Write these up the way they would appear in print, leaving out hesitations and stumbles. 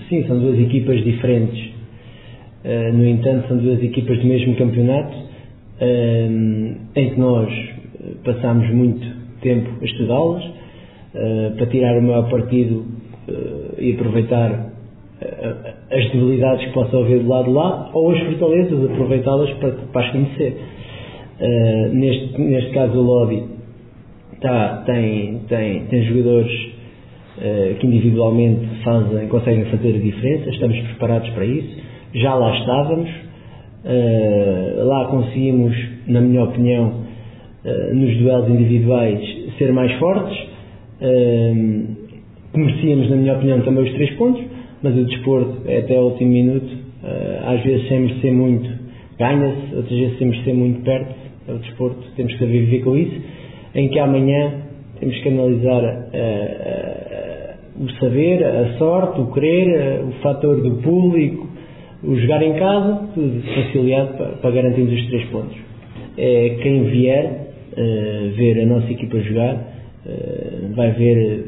Sim, são duas equipas diferentes. No entanto, são duas equipas do mesmo campeonato, em que nós passámos muito tempo a estudá-las, para tirar o maior partido e aproveitar as debilidades que possa haver do lado de lá, ou as fortalezas, aproveitá-las para as conhecer. Neste caso, o Lodi tem jogadores que individualmente conseguem fazer a diferença. Estamos preparados para isso, já lá estávamos, lá conseguimos, na minha opinião, nos duelos individuais ser mais fortes, merecíamos, na minha opinião, também os 3 pontos, mas o desporto é até o último minuto, às vezes sem merecer muito ganha-se, outras vezes sem merecer muito perde. É o desporto, temos que saber viver com isso, em que amanhã temos que analisar o saber, a sorte, o querer, o fator do público, o jogar em casa, tudo facilitado para garantirmos os 3 pontos. Quem vier ver a nossa equipa jogar vai ver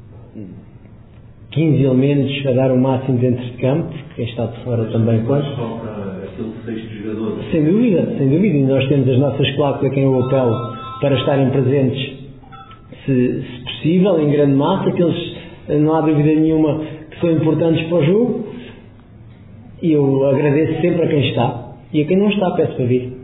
15 elementos a dar o máximo dentro de campo, porque quem está de fora também pode. Aquele sexto jogador. Sem dúvida, e nós temos as nossas claques a quem eu apelo para estarem presentes, se possível, em grande massa, que eles, não há dúvida nenhuma, que são importantes para o jogo, e eu agradeço sempre a quem está, e a quem não está peço para vir.